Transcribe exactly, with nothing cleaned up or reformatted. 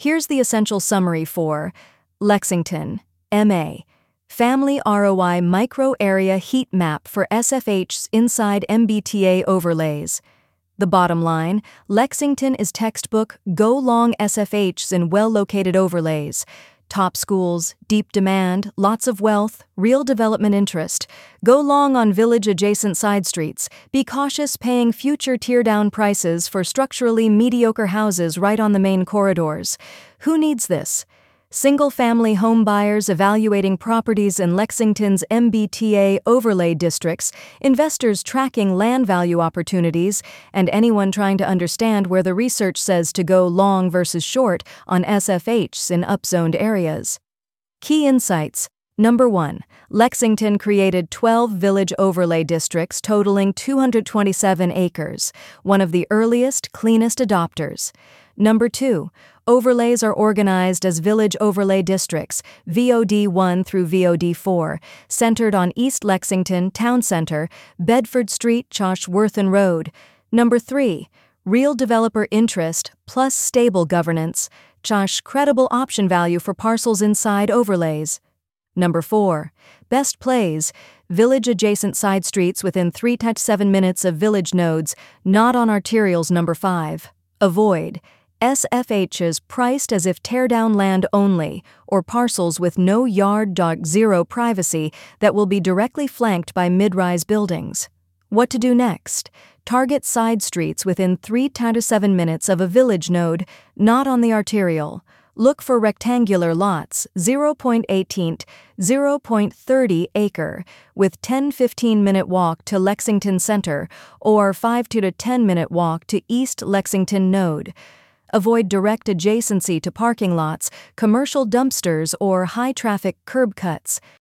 Here's the essential summary for Lexington, M A Family R O I Micro Area Heat Map for S F H's inside M B T A overlays. The bottom line, Lexington is textbook Go Long S F H's in well-located overlays. Top schools, deep demand, lots of wealth, real development interest. Go long on village-adjacent side streets. Be cautious paying future tear-down prices for structurally mediocre houses right on the main corridors. Who needs this? Single-family home buyers evaluating properties in Lexington's M B T A overlay districts, investors tracking land value opportunities, and anyone trying to understand where the research says to go long versus short on S F H's in upzoned areas. Key insights. Number one. Lexington created twelve village overlay districts totaling two hundred twenty-seven acres, one of the earliest, cleanest adopters. Number two. Overlays are organized as Village Overlay Districts, V O D one through V O D four, centered on East Lexington, Town Center, Bedford Street, Choshworthen Road. Number three. Real developer interest plus stable governance, Chosh credible option value for parcels inside overlays. Number four. Best plays, village-adjacent side streets within three to seven minutes of village nodes, not on arterials. Number five. Avoid S F H's priced as if tear-down land only, or parcels with no yard. Zero privacy that will be directly flanked by mid-rise buildings. What to do next? Target side streets within three to seven minutes of a village node, not on the arterial. Look for rectangular lots, zero point one eight to zero point three zero acre, with ten to fifteen minute walk to Lexington Center, or five to ten minute walk to East Lexington Node. Avoid direct adjacency to parking lots, commercial dumpsters, or high-traffic curb cuts.